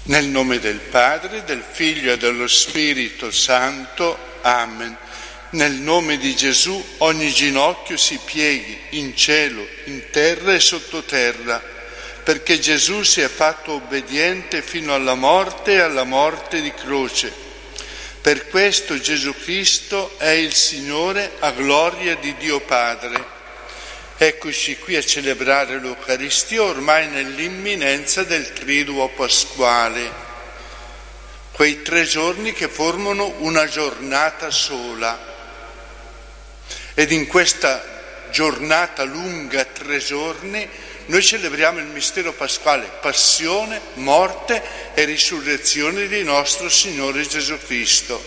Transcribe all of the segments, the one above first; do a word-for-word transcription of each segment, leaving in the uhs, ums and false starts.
Nel nome del Padre, del Figlio e dello Spirito Santo. Amen. Nel nome di Gesù ogni ginocchio si pieghi in cielo, in terra e sottoterra, perché Gesù si è fatto obbediente fino alla morte e alla morte di croce. Per questo Gesù Cristo è il Signore a gloria di Dio Padre. Eccoci qui a celebrare l'Eucaristia ormai nell'imminenza del Triduo Pasquale, quei tre giorni che formano una giornata sola. Ed in questa giornata lunga, tre giorni, noi celebriamo il mistero pasquale, passione, morte e risurrezione di nostro Signore Gesù Cristo.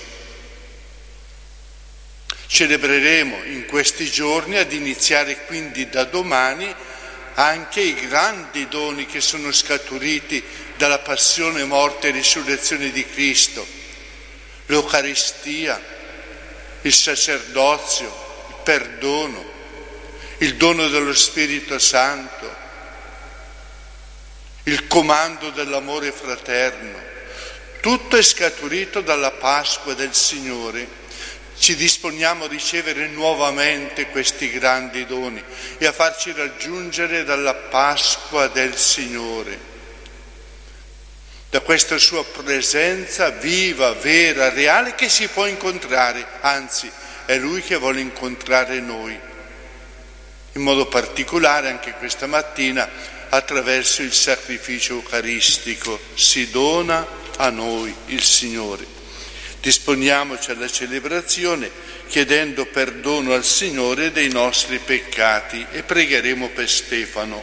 Celebreremo in questi giorni, ad iniziare quindi da domani, anche i grandi doni che sono scaturiti dalla passione, morte e risurrezione di Cristo: l'Eucaristia, il sacerdozio, il perdono, il dono dello Spirito Santo, il comando dell'amore fraterno. Tutto è scaturito dalla Pasqua del Signore. Ci disponiamo a ricevere nuovamente questi grandi doni e a farci raggiungere dalla Pasqua del Signore, da questa sua presenza viva, vera, reale, che si può incontrare, anzi è Lui che vuole incontrare noi, in modo particolare anche questa mattina attraverso il sacrificio eucaristico. Si dona a noi il Signore. Disponiamoci alla celebrazione chiedendo perdono al Signore dei nostri peccati e pregheremo per Stefano.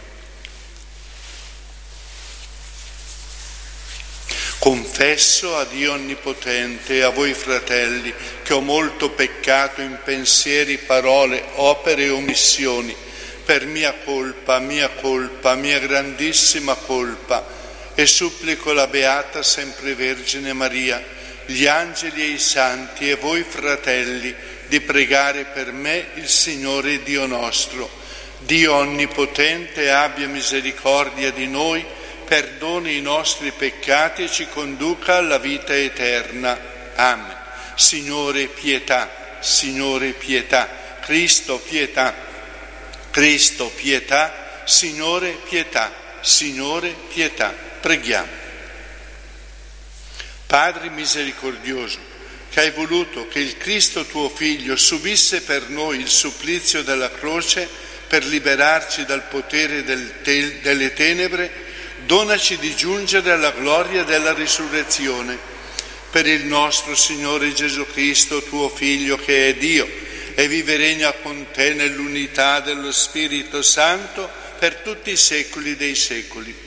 Confesso a Dio Onnipotente e a voi fratelli che ho molto peccato in pensieri, parole, opere e omissioni, per mia colpa, mia colpa, mia grandissima colpa, e supplico la Beata Sempre Vergine Maria, gli angeli e i santi e voi fratelli di pregare per me il Signore Dio nostro. Dio Onnipotente abbia misericordia di noi, perdoni i nostri peccati e ci conduca alla vita eterna. Amen. Signore pietà, Signore pietà, Cristo pietà, Cristo pietà, Signore pietà, Signore pietà. Preghiamo. Padre misericordioso, che hai voluto che il Cristo tuo Figlio subisse per noi il supplizio della croce per liberarci dal potere del te- delle tenebre, donaci di giungere alla gloria della risurrezione. Per il nostro Signore Gesù Cristo, tuo Figlio, che è Dio e vive e regna con te nell'unità dello Spirito Santo per tutti i secoli dei secoli.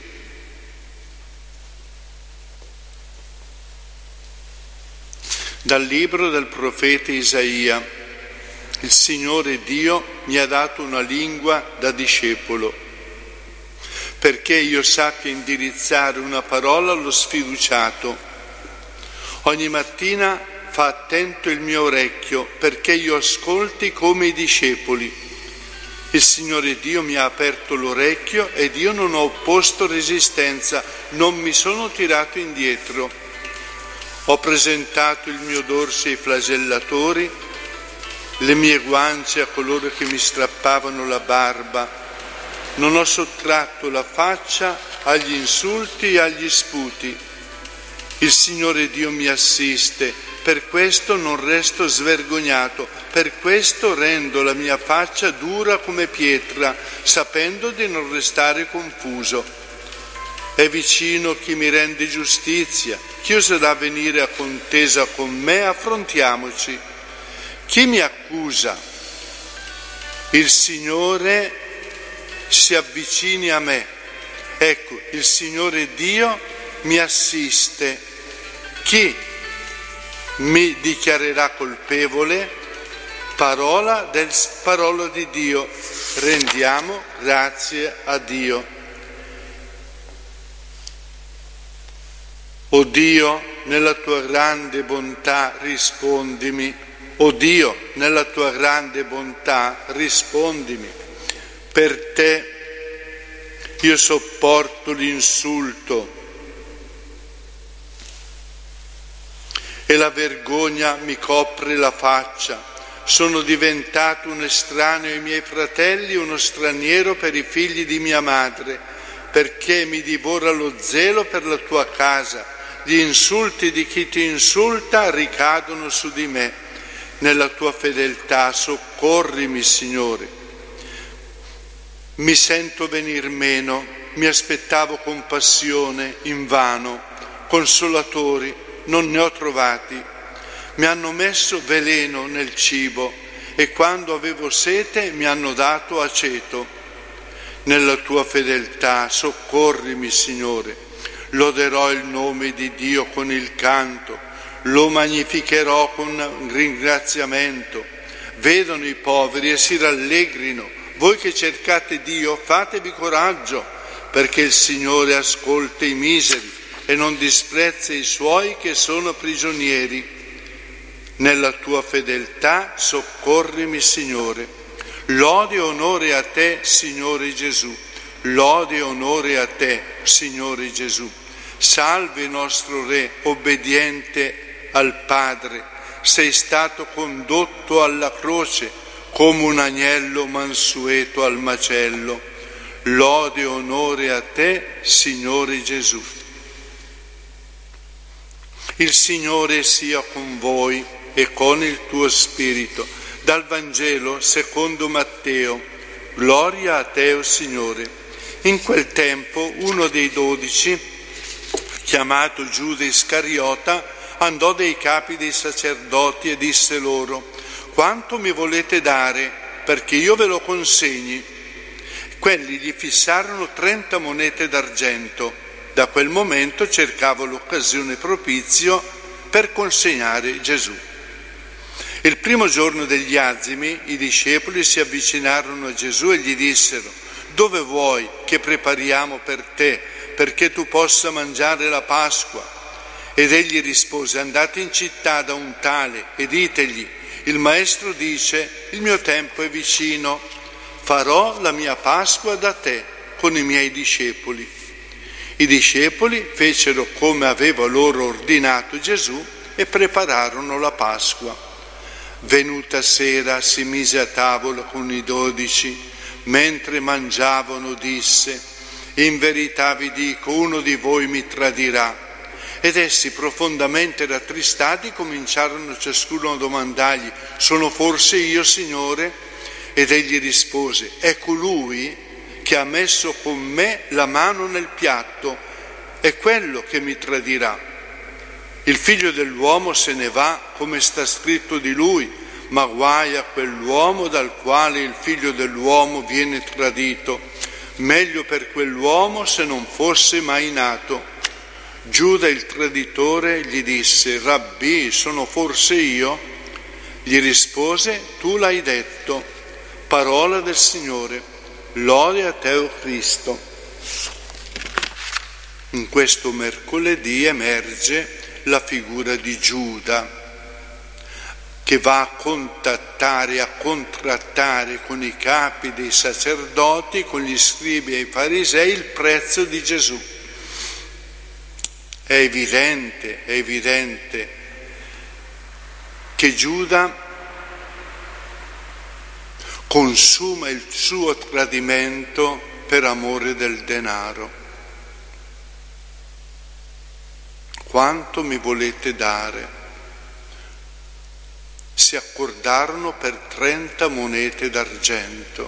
Dal libro del profeta Isaia: il Signore Dio mi ha dato una lingua da discepolo, perché io sappia indirizzare una parola allo sfiduciato. Ogni mattina fa attento il mio orecchio, perché io ascolti come i discepoli. Il Signore Dio mi ha aperto l'orecchio ed io non ho opposto resistenza, non mi sono tirato indietro. Ho presentato il mio dorso ai flagellatori, le mie guance a coloro che mi strappavano la barba. Non ho sottratto la faccia agli insulti e agli sputi. Il Signore Dio mi assiste, per questo non resto svergognato, per questo rendo la mia faccia dura come pietra, sapendo di non restare confuso. È vicino chi mi rende giustizia. Chi oserà venire a contesa con me? Affrontiamoci. Chi mi accusa? Il Signore si avvicini a me. Ecco, il Signore Dio mi assiste. Chi mi dichiarerà colpevole? Parola del parola di Dio. Rendiamo grazie a Dio. O Dio, nella tua grande bontà rispondimi. O Dio, nella tua grande bontà rispondimi. Per te io sopporto l'insulto, e la vergogna mi copre la faccia. Sono diventato un estraneo ai miei fratelli, uno straniero per i figli di mia madre, perché mi divora lo zelo per la tua casa. Gli insulti di chi ti insulta ricadono su di me. Nella tua fedeltà soccorrimi, Signore. Mi sento venir meno, mi aspettavo compassione invano, consolatori non ne ho trovati. Mi hanno messo veleno nel cibo e quando avevo sete mi hanno dato aceto. Nella tua fedeltà soccorrimi, Signore. Loderò il nome di Dio con il canto, lo magnificherò con ringraziamento. Vedono i poveri e si rallegrino. Voi che cercate Dio, fatevi coraggio, perché il Signore ascolta i miseri e non disprezza i suoi che sono prigionieri. Nella tua fedeltà soccorrimi, Signore. Lode e onore a te, Signore Gesù. Lode e onore a te, Signore Gesù. Salve nostro Re, obbediente al Padre. Sei stato condotto alla croce come un agnello mansueto al macello. Lode e onore a te, Signore Gesù. Il Signore sia con voi e con il tuo spirito. Dal Vangelo secondo Matteo. Gloria a te, o Signore. In quel tempo uno dei dodici, chiamato Giuda Iscariota, andò dai capi dei sacerdoti e disse loro: quanto mi volete dare perché io ve lo consegni? Quelli gli fissarono trenta monete d'argento. Da quel momento cercava l'occasione propizio per consegnare Gesù. Il primo giorno degli azimi i discepoli si avvicinarono a Gesù e gli dissero: dove vuoi che prepariamo per te perché tu possa mangiare la Pasqua? Ed egli rispose: andate in città da un tale e ditegli: il maestro dice, il mio tempo è vicino, farò la mia Pasqua da te con i miei discepoli. I discepoli fecero come aveva loro ordinato Gesù e prepararono la Pasqua. Venuta sera si mise a tavola con i dodici. Mentre mangiavano disse: in verità vi dico, uno di voi mi tradirà. Ed essi, profondamente rattristati, cominciarono ciascuno a domandargli: sono forse io, Signore? Ed egli rispose: è colui che ha messo con me la mano nel piatto, è quello che mi tradirà. Il figlio dell'uomo se ne va come sta scritto di lui, ma guai a quell'uomo dal quale il figlio dell'uomo viene tradito. Meglio per quell'uomo se non fosse mai nato. Giuda il traditore gli disse: Rabbì, sono forse io? Gli rispose: tu l'hai detto. Parola del Signore. Lode a te, o Cristo. In questo mercoledì emerge la figura di Giuda, che va a contattare, a contrattare con i capi dei sacerdoti, con gli scribi e i farisei il prezzo di Gesù. È evidente, è evidente che Giuda consuma il suo tradimento per amore del denaro. Quanto mi volete dare? Si accordarono per trenta monete d'argento.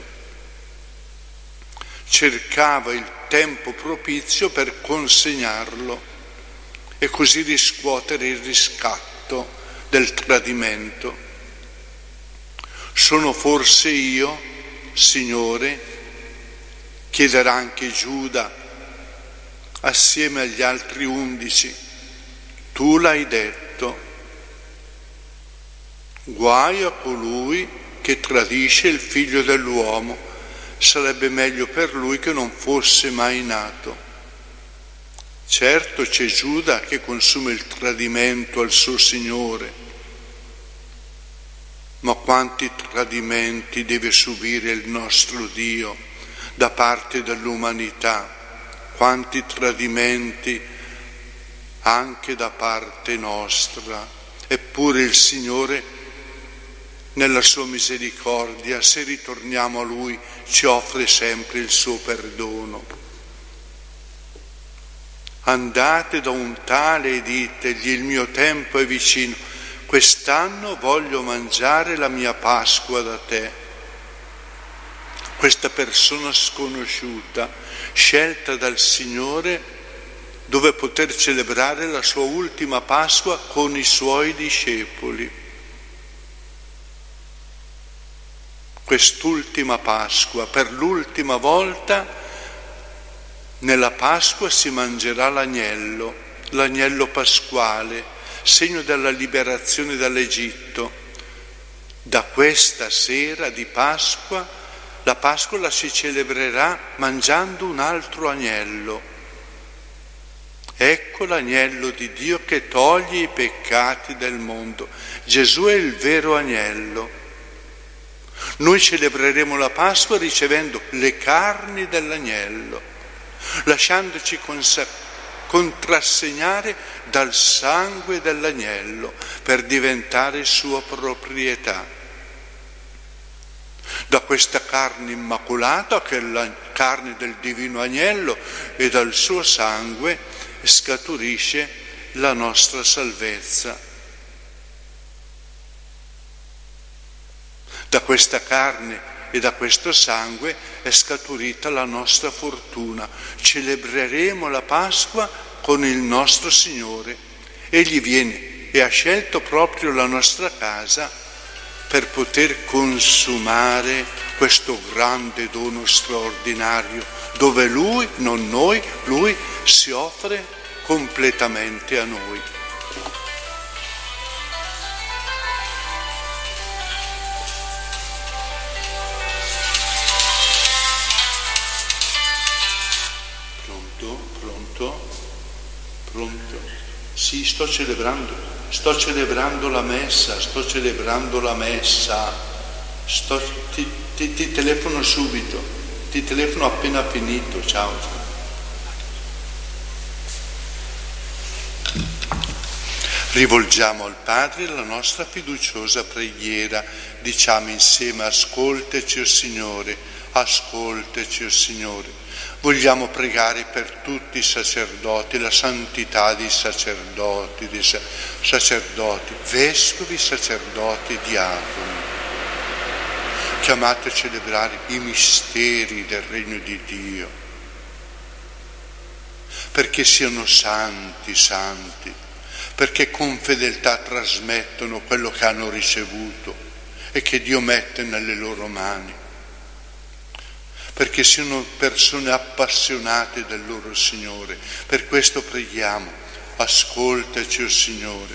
Cercava il tempo propizio per consegnarlo e così riscuotere il riscatto del tradimento. Sono forse io, Signore? Chiederà anche Giuda assieme agli altri undici. Tu l'hai detto. Guai a colui che tradisce il figlio dell'uomo. Sarebbe meglio per lui che non fosse mai nato. Certo c'è Giuda che consuma il tradimento al suo Signore, ma quanti tradimenti deve subire il nostro Dio da parte dell'umanità, quanti tradimenti anche da parte nostra. Eppure il Signore, nella sua misericordia, se ritorniamo a Lui, ci offre sempre il suo perdono. Andate da un tale e ditegli: il mio tempo è vicino, quest'anno voglio mangiare la mia Pasqua da te. Questa persona sconosciuta, scelta dal Signore, dove poter celebrare la sua ultima Pasqua con i suoi discepoli. Quest'ultima Pasqua, per l'ultima volta, nella Pasqua si mangerà l'agnello, l'agnello pasquale, segno della liberazione dall'Egitto. Da questa sera di Pasqua, la Pasqua la si celebrerà mangiando un altro agnello. Ecco l'agnello di Dio che toglie i peccati del mondo. Gesù è il vero agnello. Noi celebreremo la Pasqua ricevendo le carni dell'agnello, lasciandoci consa- contrassegnare dal sangue dell'agnello per diventare sua proprietà. Da questa carne immacolata, che è la carne del divino agnello, e dal suo sangue scaturisce la nostra salvezza. Da questa carne e da questo sangue è scaturita la nostra fortuna. Celebreremo la Pasqua con il nostro Signore. Egli viene e ha scelto proprio la nostra casa per poter consumare questo grande dono straordinario, dove Lui, non noi, Lui si offre completamente a noi. Pronto? Pronto? Pronto? Sì, sto celebrando. Sto celebrando la messa, sto celebrando la messa, sto, ti, ti, ti telefono subito, ti telefono appena finito, ciao. Rivolgiamo al Padre la nostra fiduciosa preghiera, diciamo insieme: ascoltaci, o Signore, ascoltaci, o Signore. Vogliamo pregare per tutti i sacerdoti, la santità dei sacerdoti, dei sacerdoti, vescovi, sacerdoti e diaconi, chiamati a celebrare i misteri del Regno di Dio, perché siano santi, santi, perché con fedeltà trasmettono quello che hanno ricevuto e che Dio mette nelle loro mani, perché siano persone appassionate del loro Signore. Per questo preghiamo: ascoltaci, o Signore,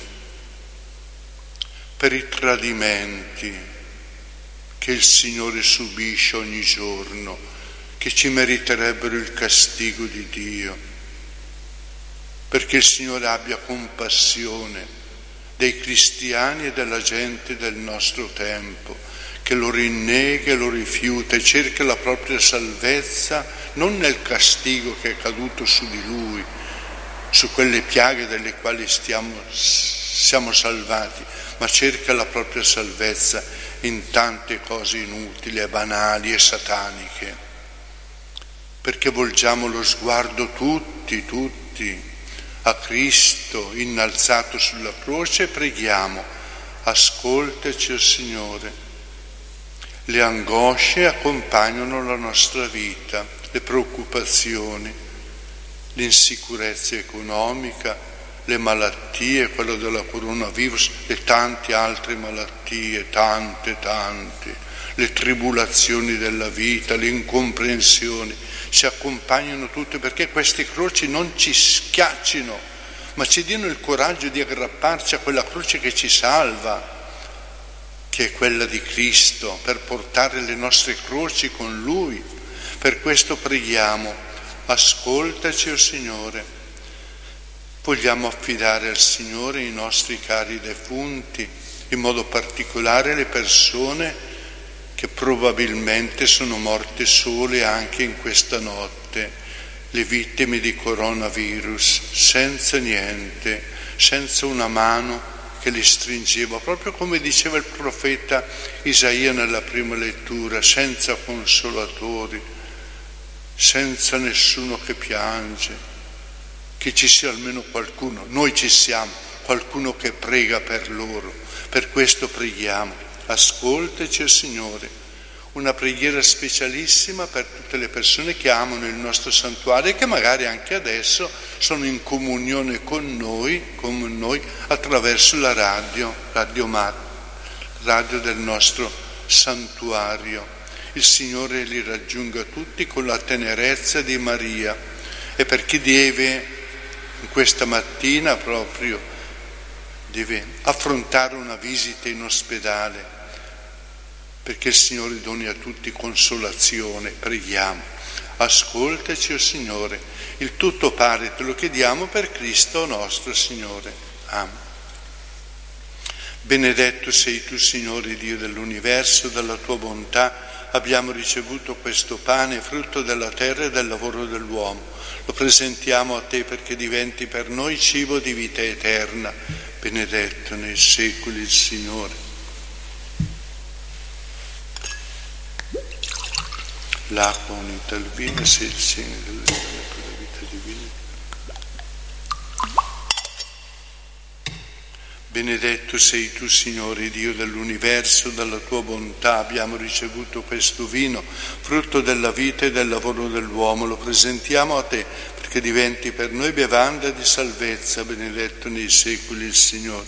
per i tradimenti che il Signore subisce ogni giorno, che ci meriterebbero il castigo di Dio, perché il Signore abbia compassione dei cristiani e della gente del nostro tempo, che lo rinnega e lo rifiuta e cerca la propria salvezza non nel castigo che è caduto su di lui, su quelle piaghe dalle quali stiamo, siamo salvati, ma cerca la propria salvezza in tante cose inutili e banali e sataniche. Perché volgiamo lo sguardo tutti, tutti, a Cristo innalzato sulla croce e preghiamo: ascoltaci, o Signore. Le angosce accompagnano la nostra vita, le preoccupazioni, l'insicurezza economica, le malattie, quello della coronavirus e tante altre malattie, tante, tante, le tribulazioni della vita, le incomprensioni, ci accompagnano tutte, perché queste croci non ci schiaccino, ma ci diano il coraggio di aggrapparci a quella croce che ci salva, che è quella di Cristo, per portare le nostre croci con Lui. Per questo preghiamo: ascoltaci, o Signore. Vogliamo affidare al Signore i nostri cari defunti, in modo particolare le persone che probabilmente sono morte sole anche in questa notte, le vittime di coronavirus, senza niente, senza una mano che li stringeva, proprio come diceva il profeta Isaia nella prima lettura, senza consolatori, senza nessuno che piange, che ci sia almeno qualcuno, noi ci siamo, qualcuno che prega per loro. Per questo preghiamo, ascoltaci, Signore. Una preghiera specialissima per tutte le persone che amano il nostro santuario e che magari anche adesso sono in comunione con noi, con noi attraverso la radio, Radio Mat, radio del nostro santuario. Il Signore li raggiunga tutti con la tenerezza di Maria. E per chi deve, in questa mattina proprio, deve affrontare una visita in ospedale, perché il Signore doni a tutti consolazione, preghiamo. Ascoltaci, o Signore, il tutto pare te lo chiediamo per Cristo nostro Signore. Amen. Benedetto sei tu, Signore Dio dell'universo, dalla tua bontà abbiamo ricevuto questo pane, frutto della terra e del lavoro dell'uomo. Lo presentiamo a te perché diventi per noi cibo di vita eterna. Benedetto nei secoli il Signore. L'acqua unita al vino sia il segno della vita divina. Benedetto sei tu, Signore Dio dell'universo, dalla tua bontà abbiamo ricevuto questo vino, frutto della vita e del lavoro dell'uomo. Lo presentiamo a te perché diventi per noi bevanda di salvezza. Benedetto nei secoli il Signore.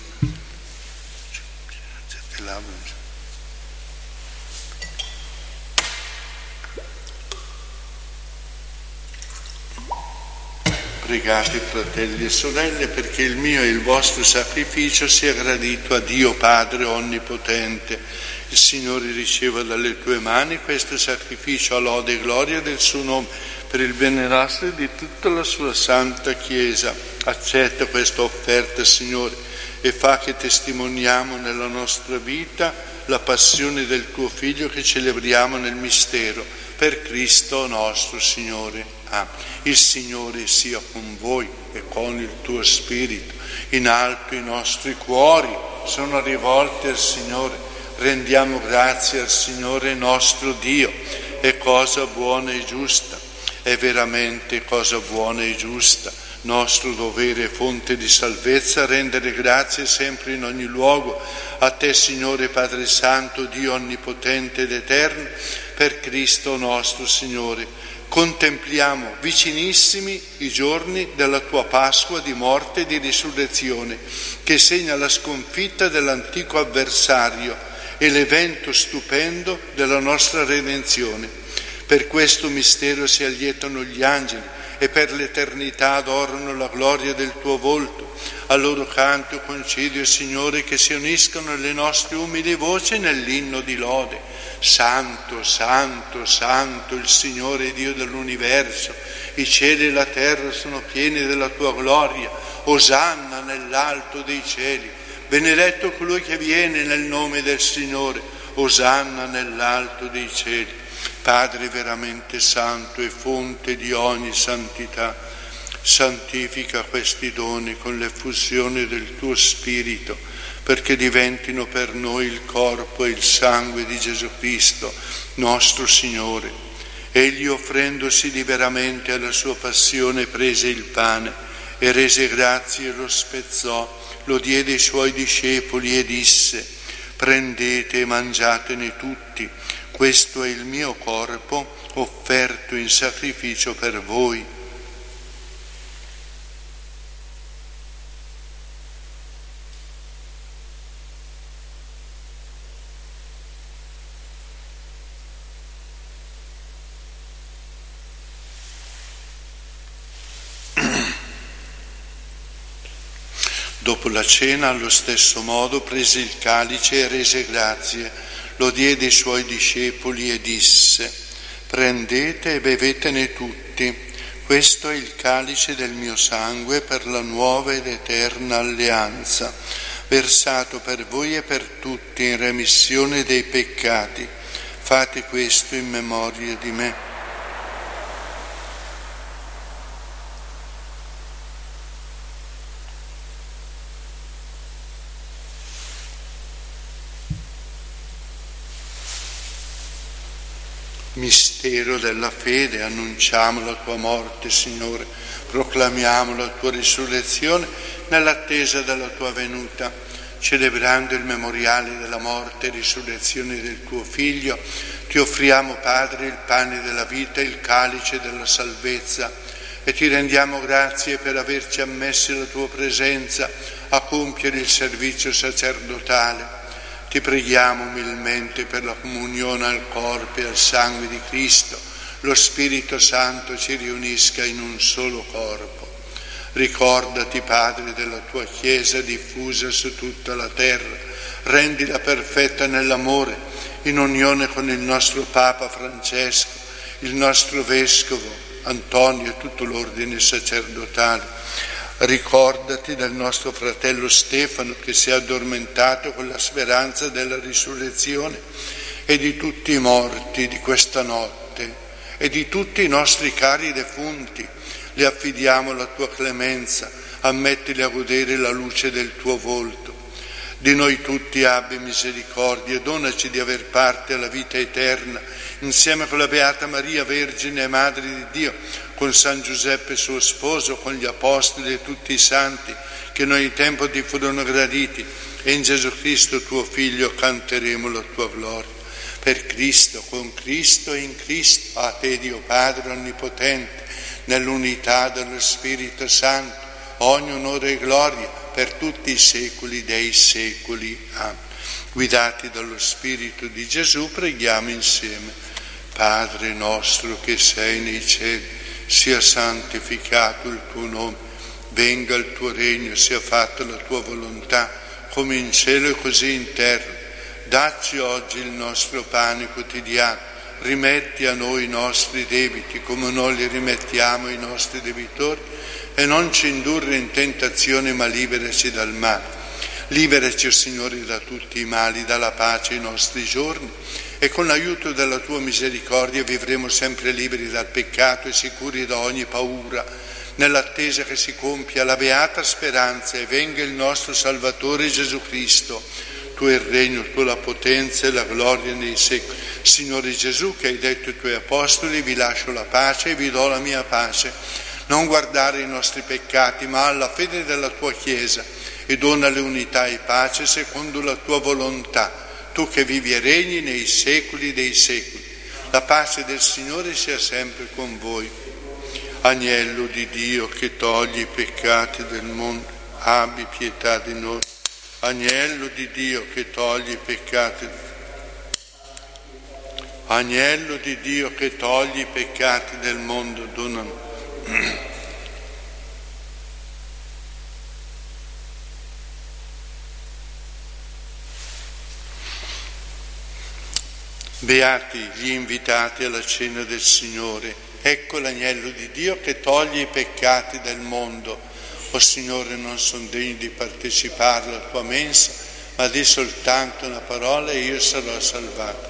Pregate, fratelli e sorelle, perché il mio e il vostro sacrificio sia gradito a Dio Padre Onnipotente. Il Signore riceva dalle tue mani questo sacrificio a lode e gloria del suo nome, per il bene nostro e di tutta la sua santa Chiesa. Accetta questa offerta, Signore, e fa che testimoniamo nella nostra vita la passione del tuo Figlio che celebriamo nel mistero, per Cristo nostro Signore. Amen. Il Signore sia con voi e con il tuo spirito. In alto i nostri cuori sono rivolti al Signore. Rendiamo grazie al Signore nostro Dio. È cosa buona e giusta, è veramente cosa buona e giusta, nostro dovere e fonte di salvezza, rendere grazie sempre in ogni luogo a te, Signore Padre Santo, Dio onnipotente ed eterno, per Cristo nostro Signore. Contempliamo vicinissimi i giorni della tua Pasqua di morte e di risurrezione, che segna la sconfitta dell'antico avversario e l'evento stupendo della nostra redenzione. Per questo mistero si allietano gli angeli e per l'eternità adorano la gloria del tuo volto. A loro canto concedio, Signore, che si uniscano le nostre umili voci nell'inno di lode. Santo, santo, santo, il Signore Dio dell'universo, i cieli e la terra sono pieni della tua gloria. Osanna nell'alto dei cieli. Benedetto colui che viene nel nome del Signore. Osanna nell'alto dei cieli. Padre veramente santo e fonte di ogni santità, santifica questi doni con l'effusione del tuo Spirito, perché diventino per noi il corpo e il sangue di Gesù Cristo, nostro Signore. Egli, offrendosi liberamente alla sua passione, prese il pane e rese grazie e lo spezzò, lo diede ai suoi discepoli e disse: prendete e mangiatene tutti, questo è il mio corpo offerto in sacrificio per voi. Dopo la cena, allo stesso modo, prese il calice e rese grazie, lo diede ai suoi discepoli e disse: prendete e bevetene tutti, questo è il calice del mio sangue per la nuova ed eterna alleanza, versato per voi e per tutti in remissione dei peccati. Fate questo in memoria di me. Mistero della fede, annunciamo la tua morte, Signore, proclamiamo la tua risurrezione nell'attesa della tua venuta, celebrando il memoriale della morte e risurrezione del tuo Figlio. Ti offriamo, Padre, il pane della vita e il calice della salvezza e ti rendiamo grazie per averci ammessi alla tua presenza a compiere il servizio sacerdotale. Ti preghiamo umilmente per la comunione al corpo e al sangue di Cristo. Lo Spirito Santo ci riunisca in un solo corpo. Ricordati, Padre, della tua Chiesa diffusa su tutta la terra. Rendila perfetta nell'amore, in unione con il nostro Papa Francesco, il nostro Vescovo Antonio e tutto l'ordine sacerdotale. Ricordati del nostro fratello Stefano che si è addormentato con la speranza della risurrezione e di tutti i morti di questa notte e di tutti i nostri cari defunti. Li affidiamo alla tua clemenza, ammettili a godere la luce del tuo volto. Di noi tutti abbi misericordia e donaci di aver parte alla vita eterna insieme con la Beata Maria, Vergine e Madre di Dio, con San Giuseppe suo sposo, con gli Apostoli e tutti i santi che noi tempo ti furono graditi, e in Gesù Cristo tuo Figlio canteremo la tua gloria. Per Cristo, con Cristo e in Cristo, a te Dio Padre Onnipotente, nell'unità dello Spirito Santo, ogni onore e gloria per tutti i secoli dei secoli. Amen. Guidati dallo Spirito di Gesù, preghiamo insieme. Padre nostro che sei nei cieli, sia santificato il tuo nome, venga il tuo regno, sia fatta la tua volontà, come in cielo e così in terra. Dacci oggi il nostro pane quotidiano, rimetti a noi i nostri debiti, come noi li rimettiamo ai nostri debitori, e non ci indurre in tentazione, ma liberaci dal male. Liberaci, Signore, da tutti i mali, dalla pace ai nostri giorni, e con l'aiuto della tua misericordia vivremo sempre liberi dal peccato e sicuri da ogni paura, nell'attesa che si compia la beata speranza e venga il nostro Salvatore Gesù Cristo. Tu il regno, tu la potenza e la gloria nei secoli. Signore Gesù, che hai detto ai tuoi apostoli, vi lascio la pace e vi do la mia pace. Non guardare i nostri peccati, ma alla fede della tua Chiesa, e donale unità e pace secondo la tua volontà. Tu che vivi e regni nei secoli dei secoli. La pace del Signore sia sempre con voi. Agnello di Dio che togli i peccati del mondo, abbi pietà di noi. Agnello di Dio che togli i peccati. Agnello di Dio che togli i peccati del mondo, donami. Beati gli invitati alla cena del Signore. Ecco l'agnello di Dio che toglie i peccati del mondo. O Signore, non sono degno di partecipare alla tua mensa, ma di soltanto una parola e io sarò salvato.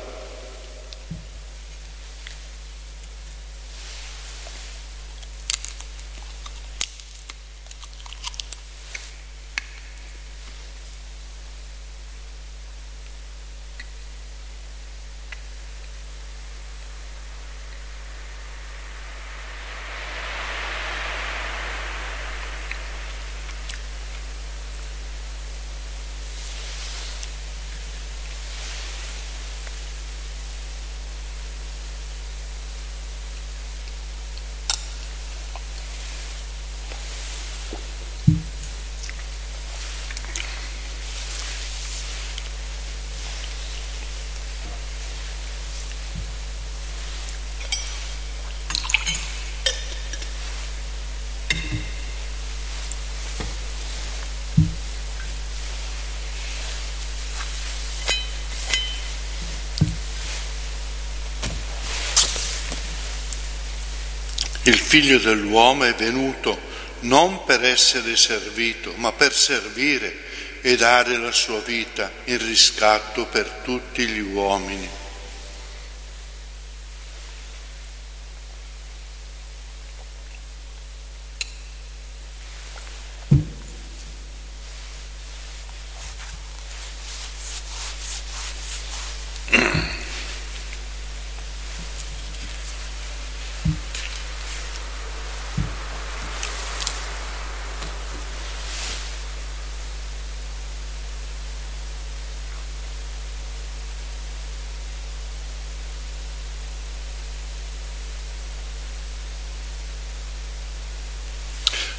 Il Figlio dell'uomo è venuto non per essere servito, ma per servire e dare la sua vita in riscatto per tutti gli uomini.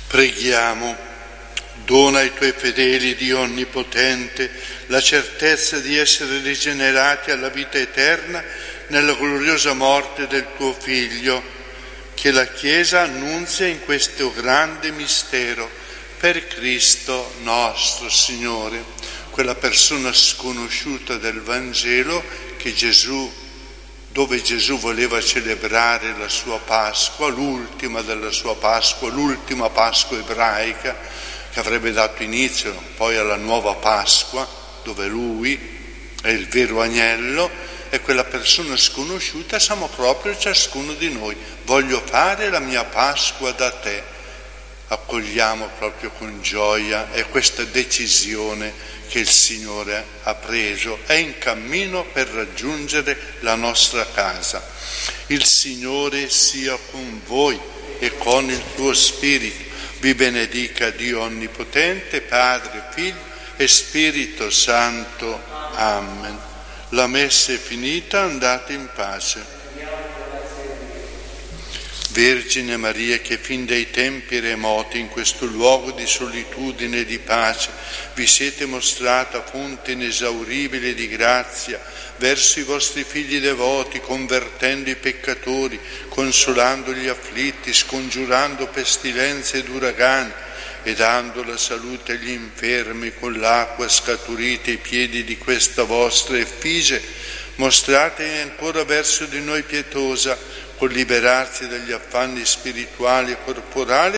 Preghiamo. Dona ai tuoi fedeli, Dio Onnipotente, la certezza di essere rigenerati alla vita eterna nella gloriosa morte del tuo Figlio, che la Chiesa annunzia in questo grande mistero, per Cristo nostro Signore, quella persona sconosciuta del Vangelo che Gesù, dove Gesù voleva celebrare la sua Pasqua, l'ultima della sua Pasqua, l'ultima Pasqua ebraica, che avrebbe dato inizio poi alla nuova Pasqua, dove Lui è il vero agnello, e quella persona sconosciuta siamo proprio ciascuno di noi. Voglio fare la mia Pasqua da te. Accogliamo proprio con gioia e questa decisione che il Signore ha preso, è in cammino per raggiungere la nostra casa. Il Signore sia con voi e con il tuo spirito. Vi benedica Dio Onnipotente, Padre, Figlio e Spirito Santo. Amen. La messa è finita, andate in pace. Vergine Maria, che fin dai tempi remoti in questo luogo di solitudine e di pace vi siete mostrata fonte inesauribile di grazia verso i vostri figli devoti, convertendo i peccatori, consolando gli afflitti, scongiurando pestilenze ed uragani e dando la salute agli infermi con l'acqua scaturita ai piedi di questa vostra effigie, mostrate ancora verso di noi pietosa, col liberarsi dagli affanni spirituali e corporali